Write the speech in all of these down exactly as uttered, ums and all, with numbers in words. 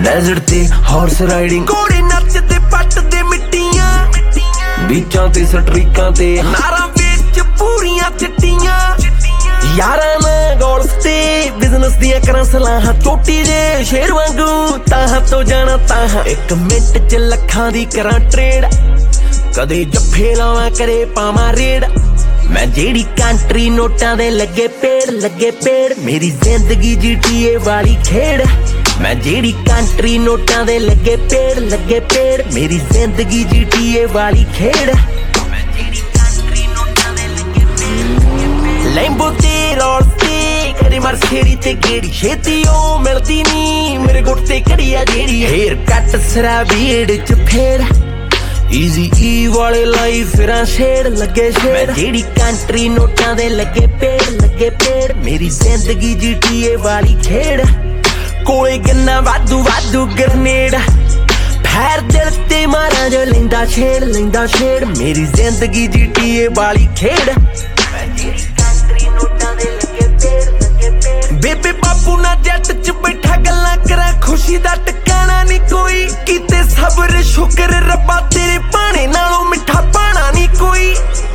Desert ते horse riding, घोड़े नचदे पटदे मिट्टियां, बीचां ते स्ट्रीकां ते नारां विच पूरियां चिट्टियां। यारां नाल गोल्फ ते बिजनेस दियां करां सलाहां, चोटी दे शेर वांगू ताहां तो जाना ताहां। एक मिंट च लखां दी करां ट्रेड, कदे जफ्फे लावां करे पावां रेड। मैं जेड़ी कंट्री नोटां दे लगे पेड़ लगे पेड़, मेरी जिंदगी जी टी ए वाली खेड़। मैं जेड़ी कंट्री नोटां दे लगे पेड़ लगे पेड़, मेरी जिंदगी जी टी ए वाली खेड़। मैं जेड़ी कंट्री नोटां दे लगे पेड़, लैम्बो ते रोल्स ते कदे मर्सिडीज ते गेड़ी, छेती ओ मिलदी नी मेरे गुट ते घड़िया जेड़ी। हेयर कट सिरा बीड़ च फेर, ईजी ई वाले लाई फिरां शेड़ लगे शेड़। मैं जेड़ी कंट्री नोटां दे लगे पेड़ लगे पेड़, मेरी जिंदगी जी टी ए वाली खेड़। कोले गन्ना वादू वादू ग्रनेड, फैर दिल ते मारा जो लेंदा छेड़ लेंदा छेड़, मेरी जिंदगी जी टी ए वाली खेड़। मैं जेड़ी कंट्री नोटां दे लगे पेड़ लगे पेड़, बेबे बापू ना जट च बैठा गल्लां करा, खुशी दा टकाना नी कोई, कीते सब्र शुक्र रब्बा तेरे पाने नालों मिठा पाना नी कोई।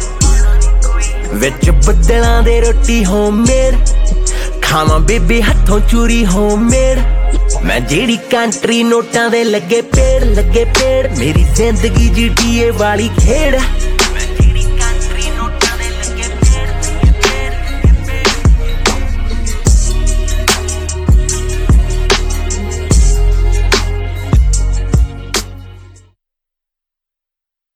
विच बदलां दे रोटी होममेड, खावां बेबे हथों चूरी होममेड। मैं जेड़ी कंट्री नोटां दे लगे पेड़ लगे पेड़, मेरी जिंदगी जी टी ए वाली खेड़।